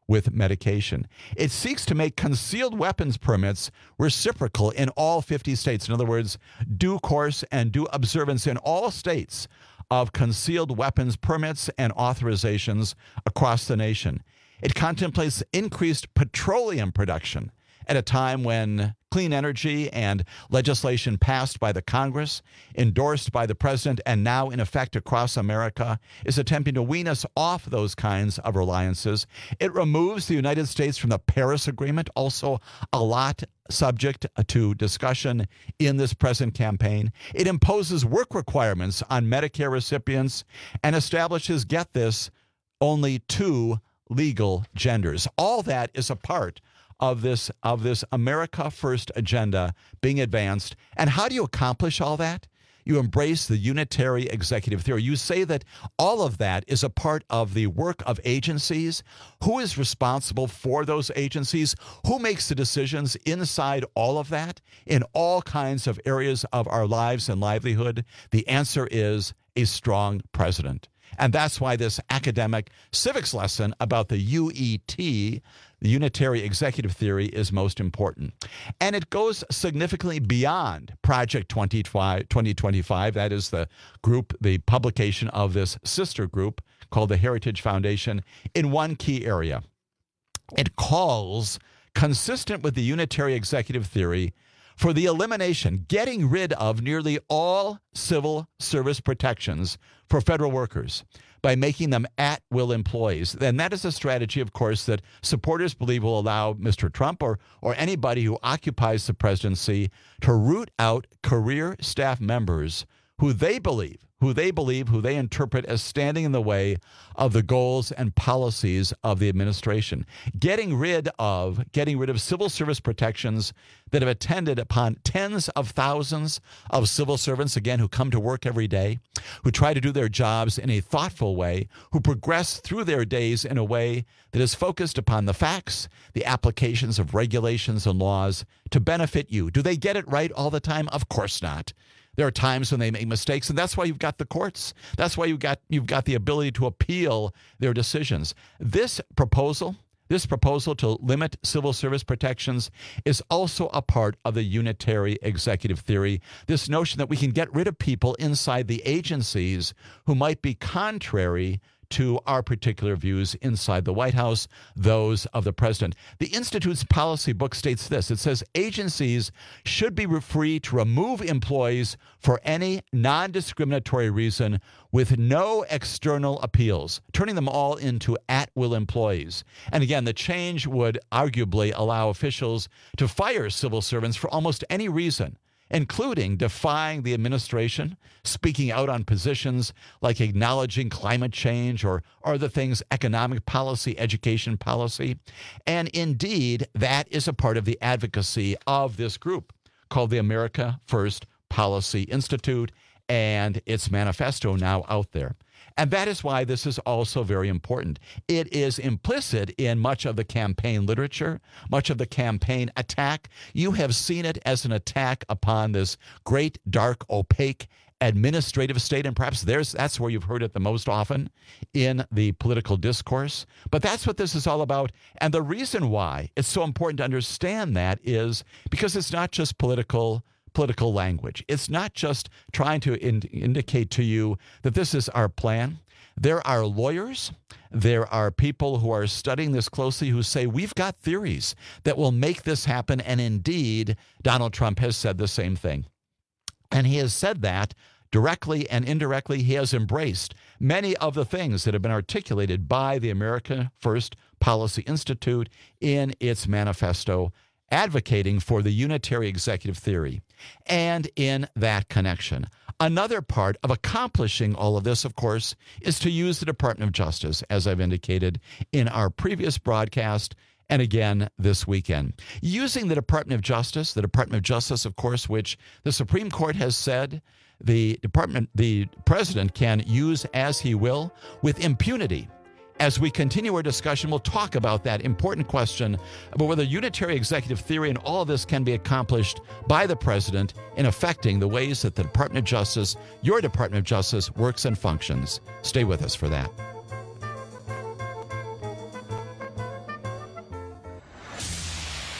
with medication. It seeks to make concealed weapons permits reciprocal in all fifty states. In other words, due course and due observance in all states of concealed weapons permits and authorizations across the nation. It contemplates increased petroleum production at a time when clean energy and legislation passed by the Congress, endorsed by the president, and now in effect across America is attempting to wean us off those kinds of reliances. It removes the United States from the Paris Agreement, also a lot subject to discussion in this present campaign. It imposes work requirements on Medicare recipients and establishes, get this, only two legal genders. All that is a part of this of this America First agenda being advanced. And how do you accomplish all that? You embrace the unitary executive theory. You say that all of that is a part of the work of agencies. Who is responsible for those agencies? Who makes the decisions inside all of that in all kinds of areas of our lives and livelihood? The answer is a strong president. And that's why this academic civics lesson about the U E T, the Unitary Executive Theory, is most important. And it goes significantly beyond Project twenty twenty-five. That is the group, the publication of this sister group called the Heritage Foundation, in one key area. It calls, consistent with the Unitary Executive Theory, for the elimination, getting rid of nearly all civil service protections for federal workers by making them at-will employees. And that is a strategy, of course, that supporters believe will allow Mister Trump or, or anybody who occupies the presidency to root out career staff members who they believe, who they believe, who they interpret as standing in the way of the goals and policies of the administration. Getting rid of, getting rid of civil service protections that have attended upon tens of thousands of civil servants, again, who come to work every day, who try to do their jobs in a thoughtful way, who progress through their days in a way that is focused upon the facts, the applications of regulations and laws to benefit you. Do they get it right all the time? Of course not. There are times when they make mistakes, and that's why you've got the courts. That's why you've got you've got the ability to appeal their decisions. This proposal, this proposal to limit civil service protections is also a part of the unitary executive theory. This notion that we can get rid of people inside the agencies who might be contrary to our particular views inside the White House, those of the president. The Institute's policy book states this. It says agencies should be free to remove employees for any non-discriminatory reason with no external appeals, turning them all into at-will employees. And again, the change would arguably allow officials to fire civil servants for almost any reason, including defying the administration, speaking out on positions like acknowledging climate change or other things, economic policy, education policy. And indeed, that is a part of the advocacy of this group called the America First Policy Institute and its manifesto now out there. And that is why this is also very important. It is implicit in much of the campaign literature, much of the campaign attack. You have seen it as an attack upon this great, dark, opaque administrative state, and perhaps there's that's where you've heard it the most often in the political discourse. But that's what this is all about. And the reason why it's so important to understand that is because it's not just political political language. It's not just trying to in- indicate to you that this is our plan. There are lawyers, there are people who are studying this closely who say we've got theories that will make this happen. And indeed, Donald Trump has said the same thing. And he has said that directly and indirectly. He has embraced many of the things that have been articulated by the America First Policy Institute in its manifesto, advocating for the unitary executive theory. And in that connection, another part of accomplishing all of this, of course, is to use the Department of Justice, as I've indicated in our previous broadcast and again this weekend. Using the Department of Justice, the Department of Justice, of course, which the Supreme Court has said the department, the president can use as he will with impunity. As we continue our discussion, we'll talk about that important question about whether unitary executive theory and all of this can be accomplished by the president in affecting the ways that the Department of Justice, your Department of Justice, works and functions. Stay with us for that.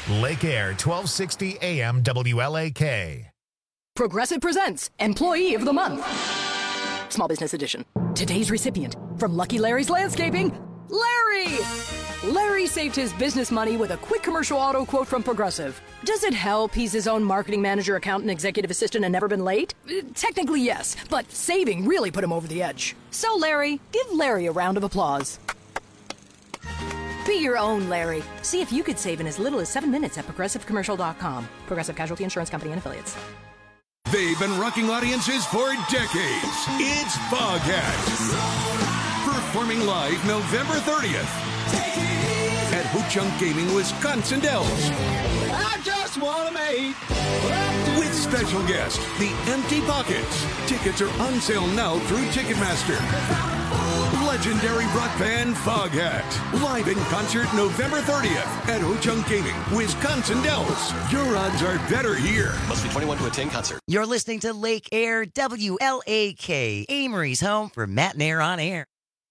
Lake Air, twelve sixty A M W L A K. Progressive presents Employee of the Month. Small Business Edition. Today's recipient from Lucky Larry's Landscaping, Larry! Larry saved his business money with a quick commercial auto quote from Progressive. Does it help he's his own marketing manager, accountant, executive assistant, and never been late? Uh, technically, yes, but saving really put him over the edge. So, Larry, give Larry a round of applause. Be your own Larry. See if you could save in as little as seven minutes at progressive commercial dot com. Progressive Casualty Insurance Company and Affiliates. They've been rocking audiences for decades. It's Foghat. Performing live November thirtieth at Ho Chunk Gaming, Wisconsin Dells. I just want to make. With special guest, The Empty Pockets. Tickets are on sale now through Ticketmaster. Legendary rock band Foghat. Live in concert November thirtieth at Ho Chunk Gaming, Wisconsin Dells. Your odds are better here. Must be twenty-one to attend concert. You're listening to Lake Air W L A K, Amory's home for Matt and Air on Air.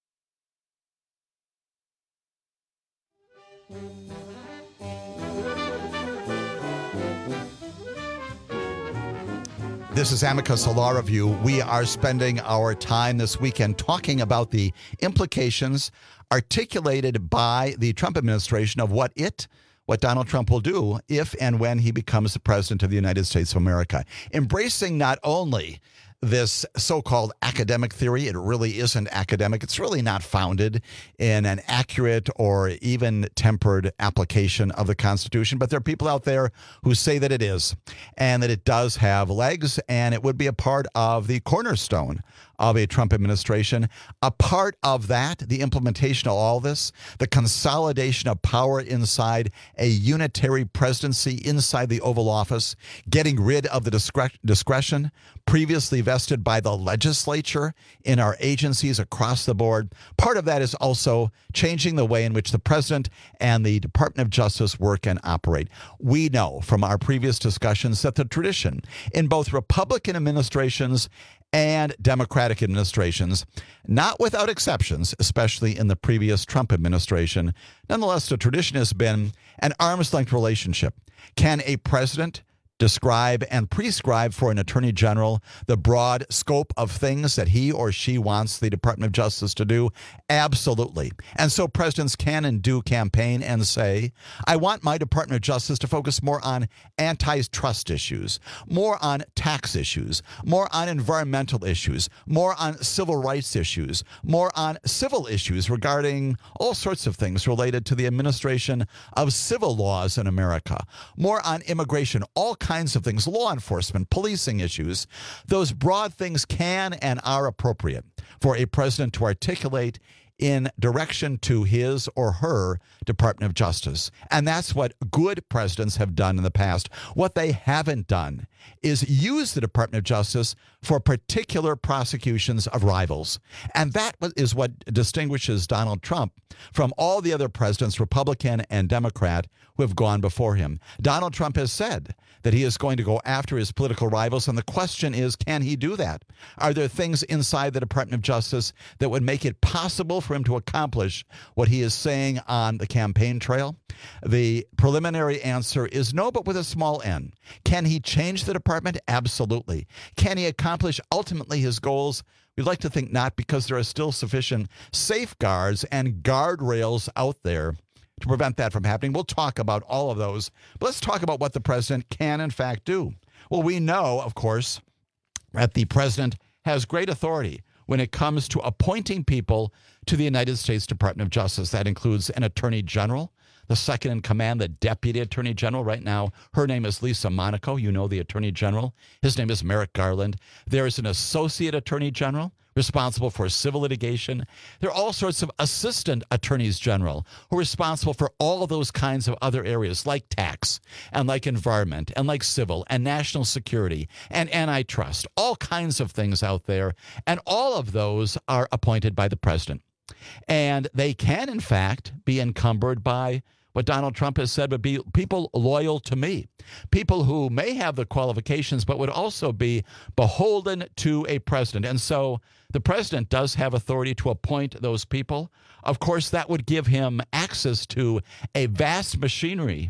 This is Amicus, a law review. We are spending our time this weekend talking about the implications articulated by the Trump administration of what it, what Donald Trump will do if and when he becomes the president of the United States of America. Embracing not only this so-called academic theory, it really isn't academic. It's really not founded in an accurate or even tempered application of the Constitution. But there are people out there who say that it is, and that it does have legs, and it would be a part of the cornerstone of a Trump administration. A part of that, the implementation of all this, the consolidation of power inside a unitary presidency inside the Oval Office, getting rid of the discre- discretion previously vested by the legislature in our agencies across the board. Part of that is also changing the way in which the president and the Department of Justice work and operate. We know from our previous discussions that the tradition in both Republican administrations and Democratic administrations, not without exceptions, especially in the previous Trump administration, nonetheless, the tradition has been an arm's length relationship. Can a president describe and prescribe for an attorney general the broad scope of things that he or she wants the Department of Justice to do? Absolutely. And so presidents can and do campaign and say, I want my Department of Justice to focus more on antitrust issues, more on tax issues, more on environmental issues, more on civil rights issues, more on civil issues regarding all sorts of things related to the administration of civil laws in America, more on immigration, all kinds of things, law enforcement, policing issues. Those broad things can and are appropriate for a president to articulate in direction to his or her Department of Justice. And that's what good presidents have done in the past. What they haven't done is use the Department of Justice for particular prosecutions of rivals. And that is what distinguishes Donald Trump from all the other presidents, Republican and Democrat, who have gone before him. Donald Trump has said that he is going to go after his political rivals, and the question is, can he do that? Are there things inside the Department of Justice that would make it possible for him to accomplish what he is saying on the campaign trail? The preliminary answer is no, but with a small n. Can he change the department? Absolutely. Can he accomplish ultimately his goals? We'd like to think not, because there are still sufficient safeguards and guardrails out there to prevent that from happening. We'll talk about all of those. But let's talk about what the president can, in fact, do. Well, we know, of course, that the president has great authority when it comes to appointing people to the United States Department of Justice. That includes an attorney general, the second in command, the deputy attorney general. Right now, her name is Lisa Monaco. You know the attorney general. His name is Merrick Garland. There is an associate attorney general responsible for civil litigation. There are all sorts of assistant attorneys general who are responsible for all of those kinds of other areas, like tax and like environment and like civil and national security and antitrust, all kinds of things out there. And all of those are appointed by the president. And they can, in fact, be encumbered by what Donald Trump has said would be people loyal to me, people who may have the qualifications but would also be beholden to a president. And so the president does have authority to appoint those people. Of course, that would give him access to a vast machinery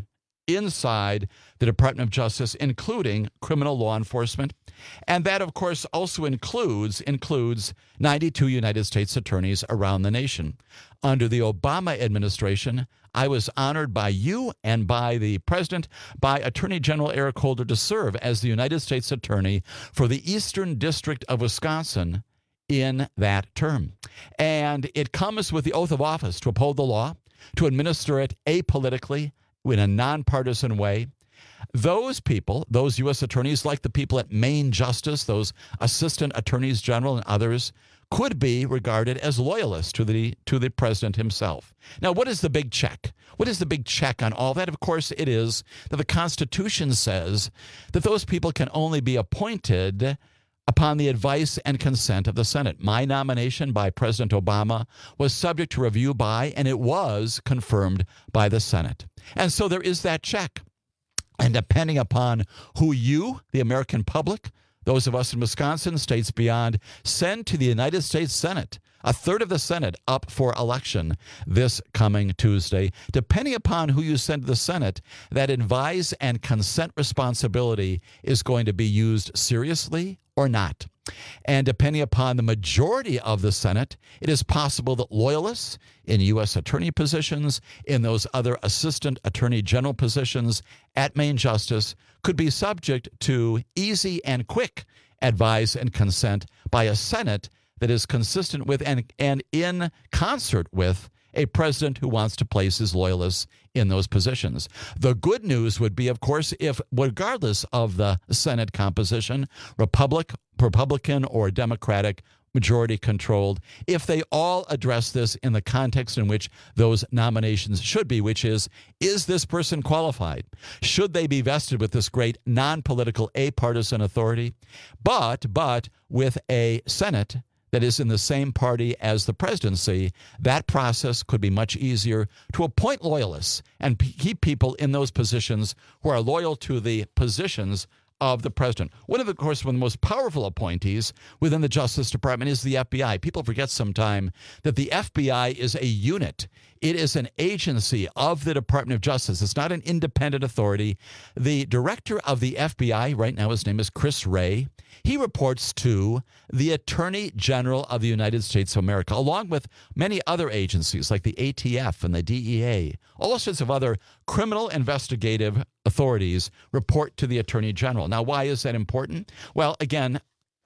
inside the Department of Justice, including criminal law enforcement. And that, of course, also includes includes ninety-two United States attorneys around the nation. Under the Obama administration, I was honored by you and by the president, by Attorney General Eric Holder, to serve as the United States Attorney for the Eastern District of Wisconsin in that term. And it comes with the oath of office to uphold the law, to administer it apolitically, in a nonpartisan way. Those people, those U S attorneys, like the people at Maine Justice, those assistant attorneys general and others, could be regarded as loyalists to the to the president himself. Now, what is the big check? What is the big check on all that? Of course, it is that the Constitution says that those people can only be appointed upon the advice and consent of the Senate. My nomination by President Obama was subject to review by, and it was confirmed by the Senate. And so there is that check. And depending upon who you, the American public, those of us in Wisconsin, states beyond, send to the United States Senate, a third of the Senate up for election this coming Tuesday. Depending upon who you send to the Senate, that advise and consent responsibility is going to be used seriously or not. And depending upon the majority of the Senate, it is possible that loyalists in U S attorney positions, in those other assistant attorney general positions at Maine Justice, could be subject to easy and quick advice and consent by a Senate that is consistent with and, and in concert with a president who wants to place his loyalists in those positions. The good news would be, of course, if, regardless of the Senate composition, Republic, Republican or Democratic, majority controlled, if they all address this in the context in which those nominations should be, which is, is this person qualified? Should they be vested with this great non-political, apartisan authority? But, but with a Senate that is in the same party as the presidency, that process could be much easier to appoint loyalists and p- keep people in those positions who are loyal to the positions of the president. One of, of course, one of the most powerful appointees within the Justice Department is the F B I. People forget sometime that the F B I is a unit. It is an agency of the Department of Justice. It's not an independent authority. The director of the F B I right now, his name is Chris Wray. He reports to the Attorney General of the United States of America, along with many other agencies like the A T F and the D E A. All sorts of other criminal investigative authorities report to the Attorney General. Now, why is that important? Well, again,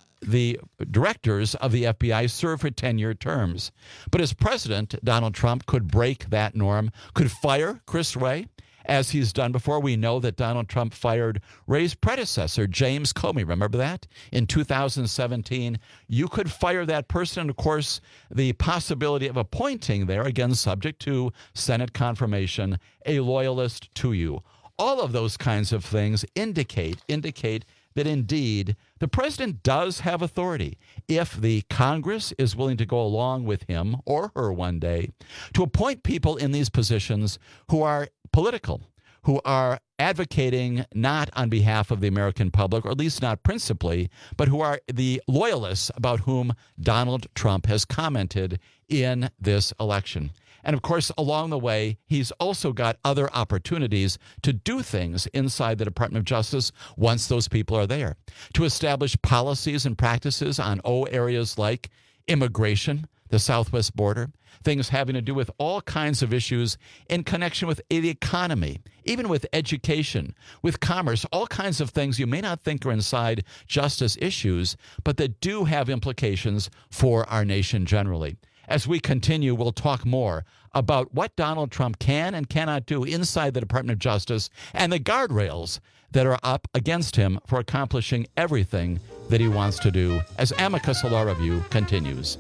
the directors of the F B I serve for ten-year terms. But as president, Donald Trump could break that norm, could fire Chris Wray, as he's done before. We know that Donald Trump fired Wray's predecessor, James Comey. Remember that? In two thousand seventeen, you could fire that person. And, of course, the possibility of appointing there, again, subject to Senate confirmation, a loyalist to you. All of those kinds of things indicate, indicate that indeed the president does have authority, if the Congress is willing to go along with him or her one day, to appoint people in these positions who are political, who are advocating not on behalf of the American public, or at least not principally, but who are the loyalists about whom Donald Trump has commented in this election. And of course, along the way, he's also got other opportunities to do things inside the Department of Justice once those people are there, to establish policies and practices on O areas like immigration, the southwest border, things having to do with all kinds of issues in connection with the economy, even with education, with commerce, all kinds of things you may not think are inside justice issues, but that do have implications for our nation generally. As we continue, we'll talk more about what Donald Trump can and cannot do inside the Department of Justice and the guardrails that are up against him for accomplishing everything that he wants to do as Amicus Law Review continues.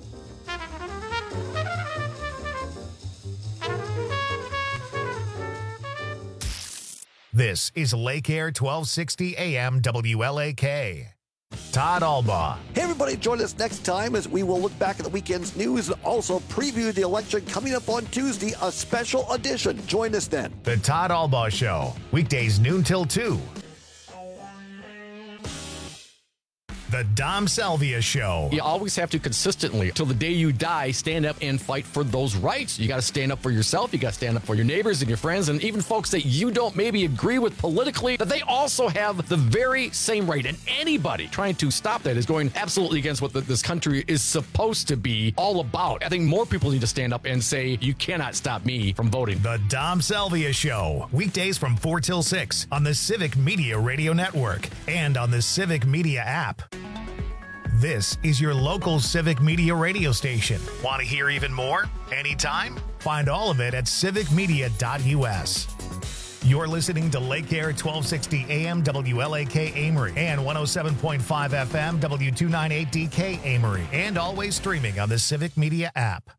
This is Lake Air twelve sixty A M W L A K. Todd Albaugh. Hey, everybody, join us next time as we will look back at the weekend's news and also preview the election coming up on Tuesday, a special edition. Join us then. The Todd Albaugh Show, weekdays noon till two. The Dom Salvia Show. You always have to consistently, till the day you die, stand up and fight for those rights. You got to stand up for yourself. You got to stand up for your neighbors and your friends and even folks that you don't maybe agree with politically, that they also have the very same right. And anybody trying to stop that is going absolutely against what the, this country is supposed to be all about. I think more people need to stand up and say, you cannot stop me from voting. The Dom Salvia Show. Weekdays from four till six on the Civic Media Radio Network and on the Civic Media app. This is your local Civic Media radio station. Want to hear even more? Anytime? Find all of it at civic media dot u s. You're listening to Lake Air twelve sixty A M W L A K Amory and one oh seven point five F M W two ninety-eight D K Amory, and always streaming on the Civic Media app.